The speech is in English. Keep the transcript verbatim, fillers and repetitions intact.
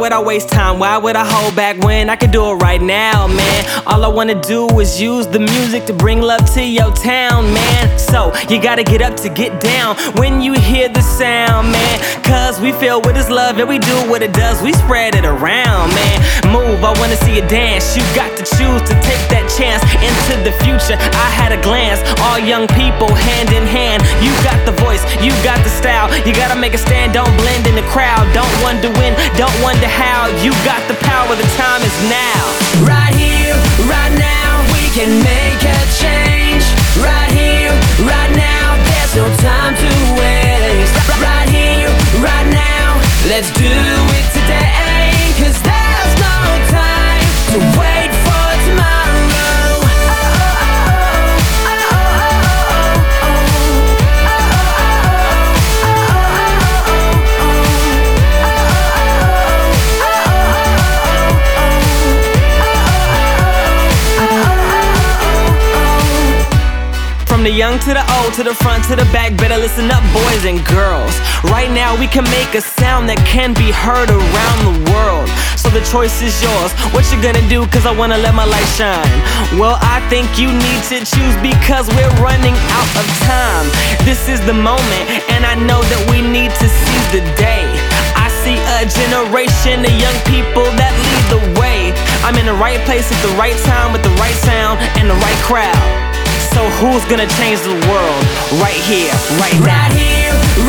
would I waste time? Why would I hold back when I could do it right now, man? All I wanna do is use the music to bring love to your town, man. So you gotta get up to get down when you hear the sound, man. Cause we feel what is love and we do what it does, we spread it around, man. Move, I wanna see you dance. You got to choose to take that chance into the future. I had a glance, all young people hand in hand. You got the voice, you got the style. You gotta make a stand, don't blend in the crowd. Don't wonder when, don't wonder how. You got the power, the time is now. Right here, right now, we can make a change. Right here, right now, there's no time to waste. Right here, right now, let's do it today. Cause there's no time to wait for tomorrow. From the young to the old, to the front, to the back, better listen up, boys and girls. Right now we can make a sound that can be heard around the world. So the choice is yours, what you gonna do, cause I wanna let my light shine. Well, I think you need to choose because we're running out of time. This is the moment, and I know that we need to seize the day. I see a generation of young people that lead the way. I'm in the right place at the right time with the right sound and the right crowd. So who's gonna change the world right here, right now? Right here,